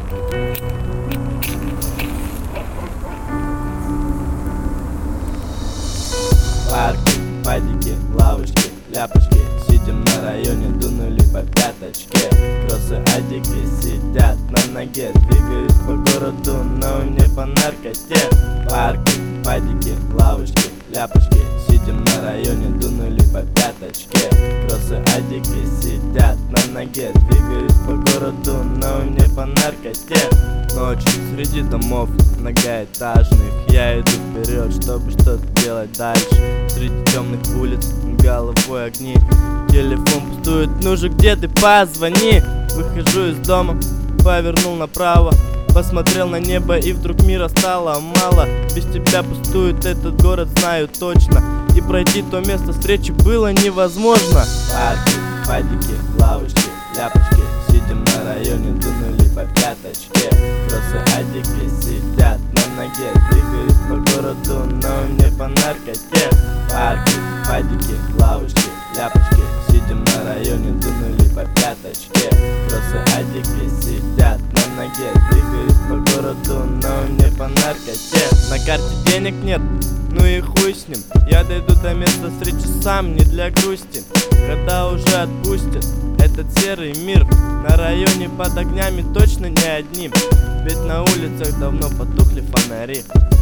Парки, падики, лавочки, ляпочки. Сидим на районе, дунули по пяточке. Кроссы, адики сидят на ноге, двигают по городу, но не по наркоте. Парки, падики, лавочки, ляпочки. Сидим на районе, дунули по пяточке. Кроссы, адики сидят на ноге, двигают по городу, но не по наркоте. Ночью среди домов многоэтажных я иду вперед, чтобы что-то делать дальше. Среди темных улиц головой огни, телефон пустует, ну же где ты, позвони. Выхожу из дома, повернул направо, посмотрел на небо, и вдруг мира стало мало. Без тебя пустует этот город, знаю точно, и пройти то место встречи было невозможно. Парки, падики, лавочки, ляпочки. Сидим на районе, дунули по пяточке. Кроссы, адики сидят на ноге, двигают по городу, но не по наркоте. Парки, падики, лавочки, ляпочки. Сидим на районе, дунули по пяточке. Кроссы, адики сидят на ноге, двигают по городу, но не по наркоте. На карте денег нет, ну и хуй с ним. Я дойду до места встречи сам, не для грусти. Когда уже отпустят этот серый мир, на районе под огнями точно не одним, ведь на улицах давно потухли фонари.